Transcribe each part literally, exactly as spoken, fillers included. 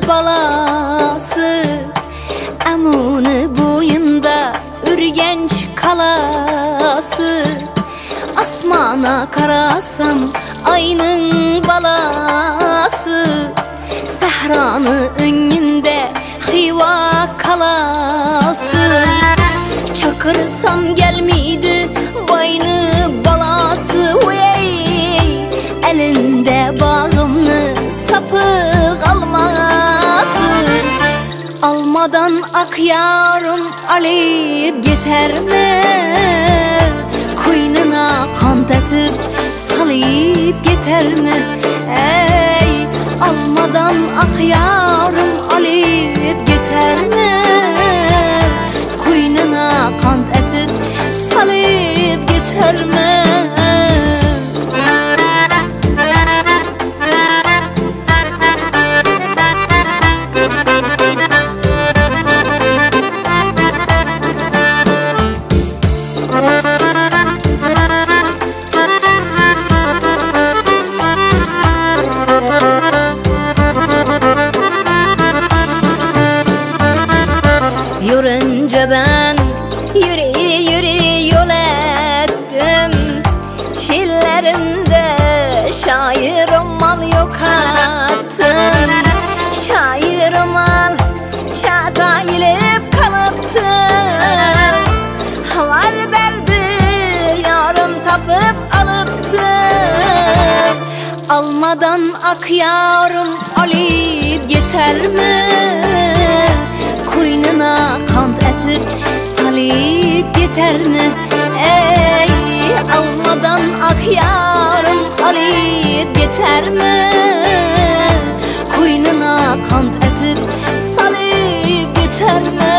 balası, emuni boyunda ürgenç kalası. Asmana karasam ayının balası, sehranı önünde Xiva kalası. Çakırsam gelmiydi bayını balası, ey, elinde bağımlı sapı kalması. Almadan ak yarım alıp geter mi? Koynuna kant etip salıp geter mi? Ey, almadan ak yarım alıp geter mi? Koynuna kant etip salıp geter mi? Yürünceden yürü yürü yol ettim, çillerinde şair mal yok attım. Şair mal çağda ilip kalıptı, var verdi yarım tapıp alıptı. Almadan ak yarım alıp geter mi? Koynuna kant etip salıp geter mi? Ey, almadan ak yarım alıp geter mi? Koynuna kant etip salıp geter mi?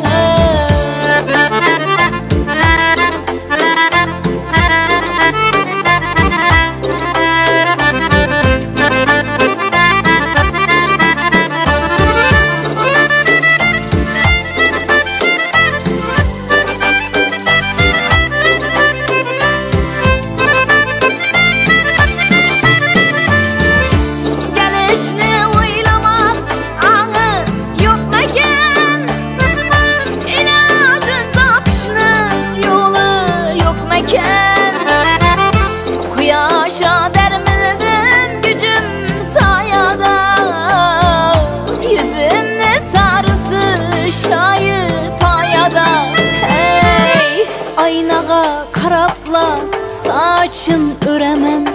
Kuyaşa dermedim gücüm sayada, yüzümde sarısı şayı payada. Hey, aynağa karapla saçın öremen,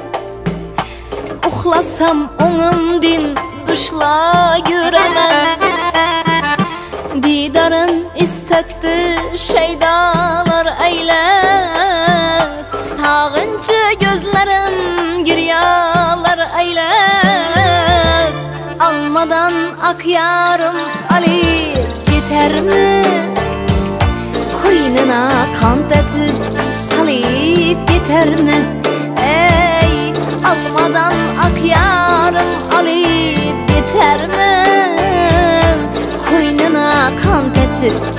uxlasam onundin dışla göremen. Didarın istetti şeydalar eyler, sağınca gözlerim giryalar eyler. Almadan ak yarım alıp geter mi? Koynuna kant etip salıp geter mi? Ey, almadan ak yarım alıp geter mi? Koynuna kant etip